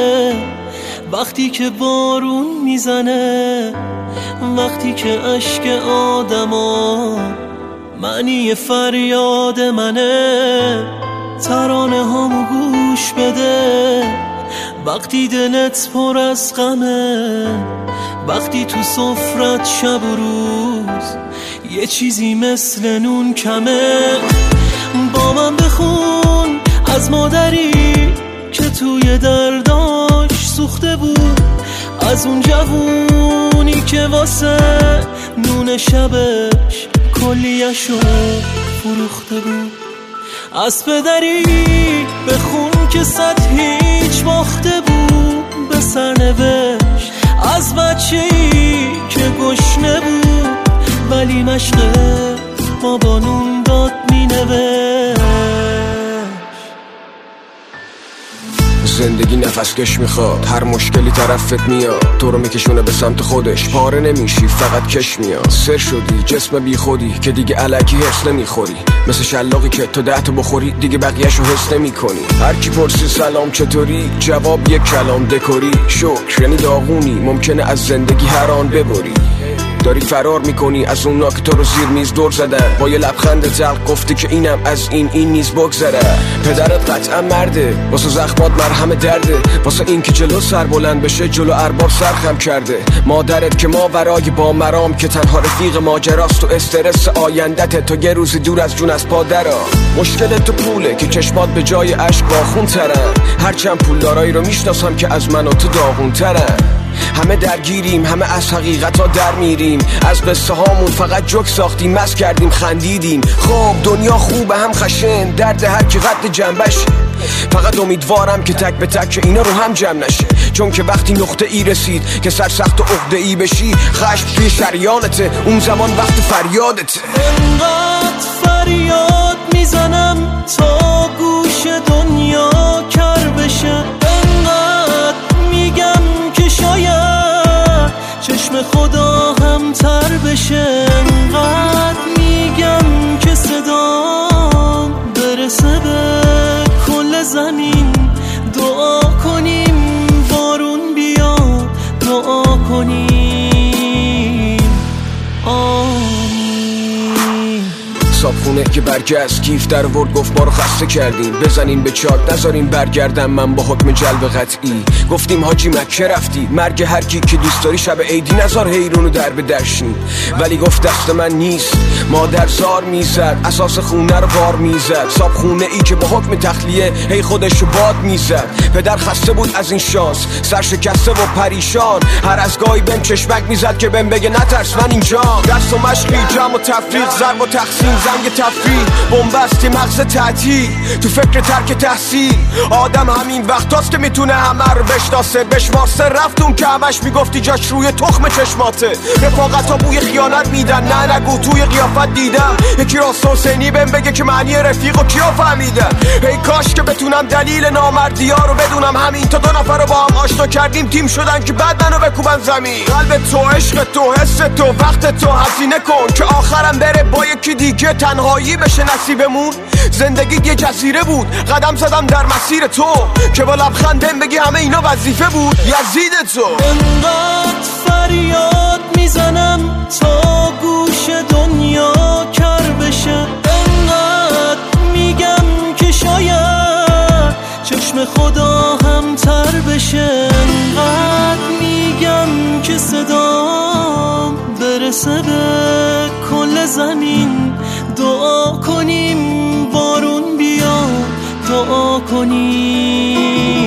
وقتی که بارون میزنه، وقتی که اشک آدما معنی فریاد منه. ترانه هامو گوش بده وقتی دلت پر از غمه، وقتی تو سفرت شب و روز یه چیزی مثل نون کمه. با من بخون از مادری که توی درداش سوخته بود، از اون جوونی که واسه نون شبش کلیه‌شو فروخته بود. از پدری بخون که صد هیچ باخته بود به سرنوشت، از بچه‌ای که گشنه بود ولی مشق بابا نون داد مینوشت. زندگی نفس کش میخواد، هر مشکلی طرفت میاد، تو رو میکشونه به سمت خودش، پاره نمیشی فقط کش میاد. سر شدی جسم بی خودی که دیگه الکی حس نمیخوری، مثل شلاقی که تو 10 تا بخوری دیگه بقیه‌شو حس نمیکنی. هر کی پرسی سلام چطوری، جواب یک کلام دکوری. شکر یعنی داغونی، ممکنه از زندگی هر آن ببری. داری فرار میکنی از اونا که تو رو زیر میز دور زدن، با یه لبخند زلق گفتی که اینم از این نیز بگذره. پدرت قطعا مرده، واسه زخمات مرهم درده، واسه این که جلو سر بلند بشه جلو ارباب سرخم کرده. مادرت که ماورای با مرام که تنها رفیق ماجراست و استرس آیندت، تو یه روزی دور از جون از پادرا. مشکل تو پوله که چشمات به جای اشک باخون ترن، هرچند پولدارایی رو میشناسم که از من و تو داغون ترن. همه درگیریم، همه از حقیقتا در میریم، از قصه هامون فقط جوک ساختیم، مست کردیم خندیدیم. خب دنیا خوبه هم خشن، درد هر کی قد جنبش. فقط امیدوارم که تک به تک اینا رو هم جمع نشه، چون که وقتی نقطه ای رسید که سرسخت و عقده ای بشی، خشم توی شریانته، اون زمان وقت فریادته. انقدر فریاد میزنم تا گوش دنیا کر بشه، انقدر میگم که شاید چشم خدا هم تر بشه، انقدر میگم که صدام برسه به کل زمین. دعا کنیم بارون بیاد، دعا کنیم آمین. صابخونه که برگشت کیف در ورد گفت ما رو خسته کردیم، بزنین به چاک نذارین برگردم من با حکم جلب قطعی. گفتیم حاجی مکه رفتی، مرگ هر کی که دوست داری شب عیدی نذار حیرونو در به درشین. ولی گفت دست من نیست، مادر زار میزد، اساس خونه رو بار میزد. صابخونه ای که با حکم تخلیه هی خودشو باد میزد. پدر خسته بود از این شانس، سرشکسته و پریشان، هر از گاهی بهم چشمک میزد که بهم بگه نترس من اینجا. دست و مشقی جمع و تفریق، ضرب و تقسیم، زنگ تفریح، بنبستی مغز تعطیل، تو فکر ترک تحصیل. آدم همین وقتاست که میتونه همه رو بشناسه، بشماسه. رفتون که همش میگفتی جاش روی تخم چشماته. رفاقتا بوی خیانت میدن، نه نگو توی قیافت دیدم یکی راست حسینی بهم بگه که معنی رفیق و کیا فهمیدن. ای کاش که بتونم دلیل نامردی ها رو بدونم، همین تا 2 نفر رو با هم آشنا کردیم تیم شدن که بعد منو بکوبن زمین. قلب تو، عشق تو، حس تو، وقت تو هزینه کن که آخرم بره با یکی دیگه تنهایی بشه نصیبمون. زندگی یه جزیره بود، قدم زدم در مسیر تو که با لبخندم بگی همه اینا وظیفه بود. یزید تو انقدر فریاد میزنم تا گوش دنیا کر بشه، انقدر میگم که شاید چشم خدا هم تر بشه، انقدر میگم که صدام برسه به کل زمین. دعا کنیم بارون بیاد، دعا کنیم